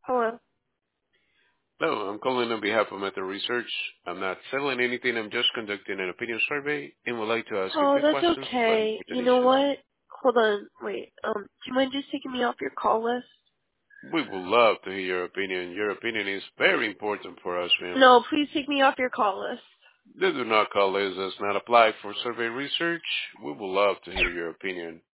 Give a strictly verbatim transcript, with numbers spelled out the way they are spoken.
Hello. Hello, I'm calling on behalf of Meta Research. I'm not selling anything. I'm just conducting an opinion survey and would like to ask a Oh, few that's questions regarding okay. your You know donation. what? Hold on. Wait. Um, do you mind just taking me off your call list? We would love to hear your opinion. Your opinion is very important for us, ma'am. No, please take me off your call list. They do not call this does not apply for survey research. We would love to hear your opinion.